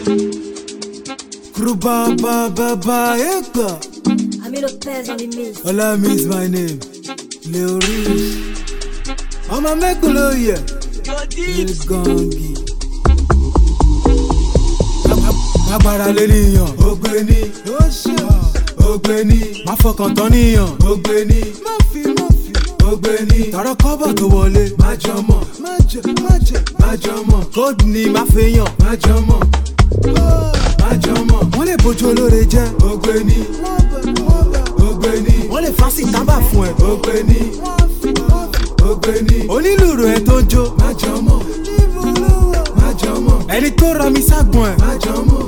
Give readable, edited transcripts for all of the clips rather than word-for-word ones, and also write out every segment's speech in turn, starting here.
Kruba ba ba ba eka. Ami Lopez on the mix. Ola is my name. Leo Rich. I'ma make a yeah. It's gongi. Agbára lènìyàn. Ògbéni. Ògbéni. Má fọkàn tán níyàn. Ògbéni. Má fi. Ògbéni. Tọrọ kọ́bọ̀ tó wọlé. Má jọmọ̀. Má jọmọ̀. Kóòdù ni má fẹ́yàn. Má jọmọ̀. Wọ́n lè bójú olóore jẹ́. Ògbéni. Wọ́n lè fásì tábà fún ẹ. Ògbéni. Onílùrù ẹ tó ń jó. Má jọmọ̀. Ẹni tó ra mi ságbọ̀n ẹ̀. Má jọmọ̀.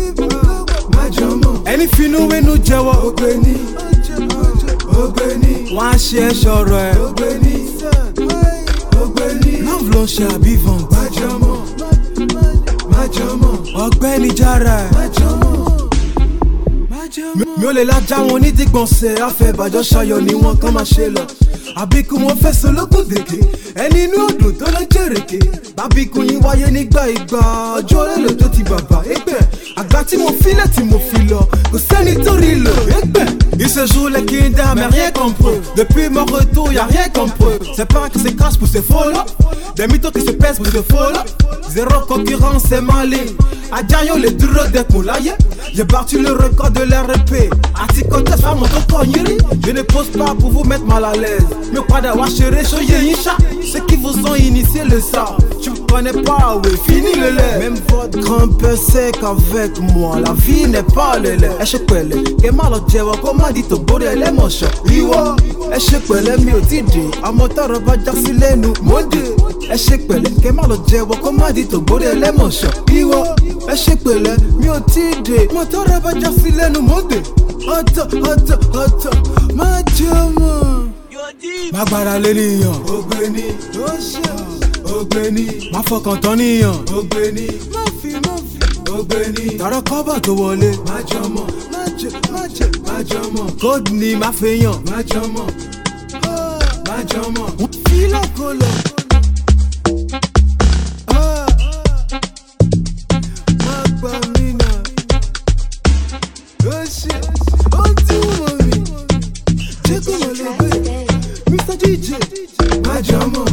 Ẹni finú wénú jẹ́wọ́. Ògbéni. Wọ́n á ṣe ẹ́ ṣọ̀rọ̀ ẹ̀. Love ló ń ṣe àbívan. Má jọmọ̀. Ọ̀gbẹ́ni jára ẹ̀. Mi ò lè lájà wọn ní dìgbọ̀nsẹ̀ afẹ́ ìbàjọ́ ṣayọ̀ ni wọ́n kàn máa ṣe lọ. Àbíkú wọn fẹ́ solókùn dèké ẹni inú odò tó lọ jèrèké. Bábíkú yín wáyé nígbà ìgbà ọjọ́ olóòlò tó ti bàbá ẹgbẹ́. Àgbà tí mo filẹ̀ tí mo fi lọ kò sẹ́ni tó rí lò ẹgbẹ́. Il se joue les kinda mais rien compris. Depuis mon retour y'a rien compris. C'est pas que c'est cash pour ces follow. Des mythos qui se pèsent pour ces follow. Zéro concurrence c'est maligne. Adjayo les durs d'être láyé. J'ai battu le record de l'RP. Atikotes femme en ton cognerie. Je ne pose pas pour vous mettre mal à l'aise. Mais pas d'avoir chéri, soyez yincha. Ceux qui vous ont initié le savent. Tu connais pas, oui, fini le lait. Même votre grand-père sait qu'avec moi, la vie n'est pas le lait. Eshepele, que malo djewa, comment dit au bord de l'émotion. Iwa, eshepele, mi otidi. Amotaro va jasile nous, monde. Eshepele, que malo djewa, comment dit au bord de l'émotion. Iwa, eshepele, mi otidi. Amotaro va jasile nous, monde. Hata, ma jama. Magbára lènìyàn. Ògbéni. Má fọkàn tán níyàn. Ògbéni. Má fi. Ògbéni. Tọrọ kọ́bọ̀ tó wọlé. Má jọmọ̀. Kóòdù ni má fẹ́yàn. Má jọmọ̀. Fílà kọlọ̀. Má gbà mí náà. Ó ṣe ó ti wọ̀ mí. Jẹ́ kó mọ̀ lọ́gbẹ́. Mr. DJ. Má jọmọ̀.